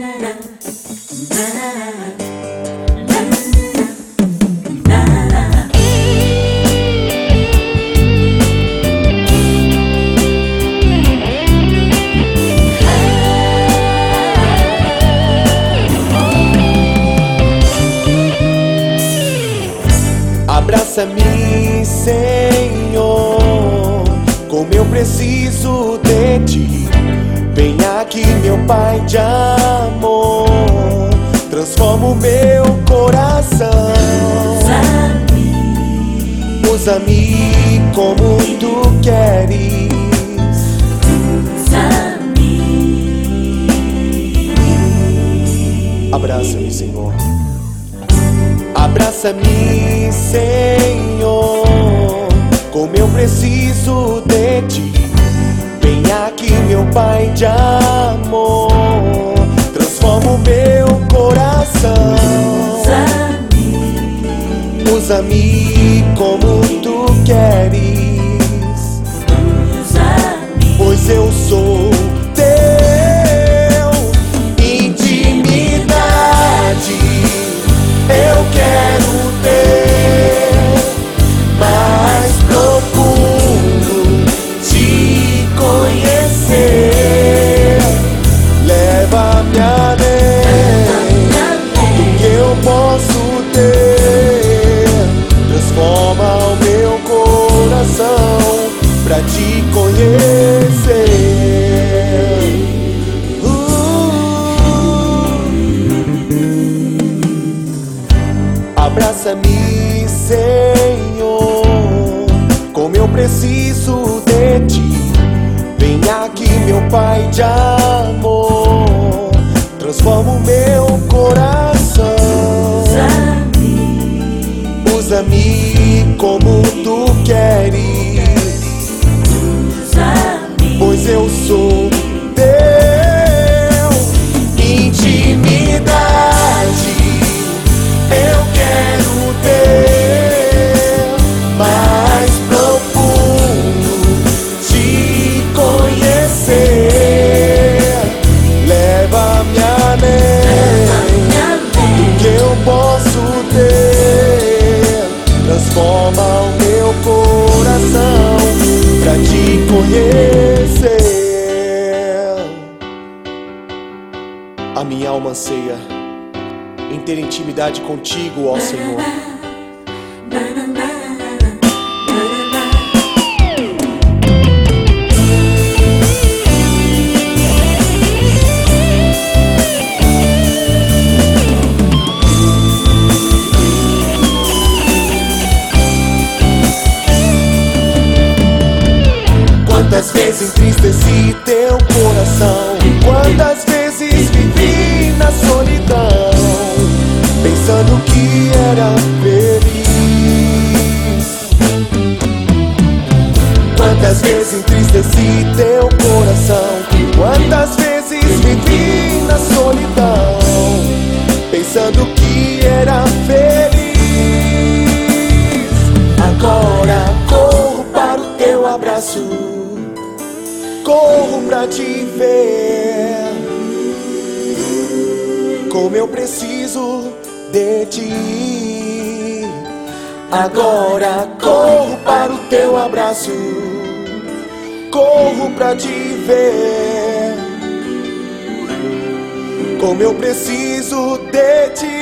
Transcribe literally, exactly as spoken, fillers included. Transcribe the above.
Abraça-me, Senhor, como eu preciso de Ti. Vem aqui, meu Pai de amor, transforma o meu coração. Usa-me, usa-me como Tu queres. Usa-me. Abraça-me, Senhor. Abraça-me, Senhor, como eu preciso de Ti. Vem aqui, meu Pai de amor, transforma o meu coração. Usa-me, usa-me como Tu queres. Usa-me, pois eu sou Teu. Intimidade eu quero ter, mais profundo Te conhecer. Leva-me além do que eu posso ter. Transforma o meu coração pra Te conhecer. Abraça-me, Senhor, como eu preciso de Ti. Vem aqui, meu Pai de amor, transforma o meu coração. Usa-me, usa-me como Tu queres. Usa-me, pois eu sou Teu. Intimidade eu quero ter, mais profundo Te conhecer. Leva-me além do que eu posso ter. Transforma o meu coração pra Te conhecer. A minha alma anseia em ter intimidade contigo, ó Senhor. Quantas vezes entristeci Teu coração, quantas vezes vivi na solidão, pensando que era feliz. Quantas vezes entristeci Teu coração, quantas vezes vivi na solidão, pensando que era feliz. Agora corro para o Teu abraço, corro pra Te ver, como eu preciso de Ti. Agora corro para o Teu abraço, corro pra Te ver, como eu preciso de Ti.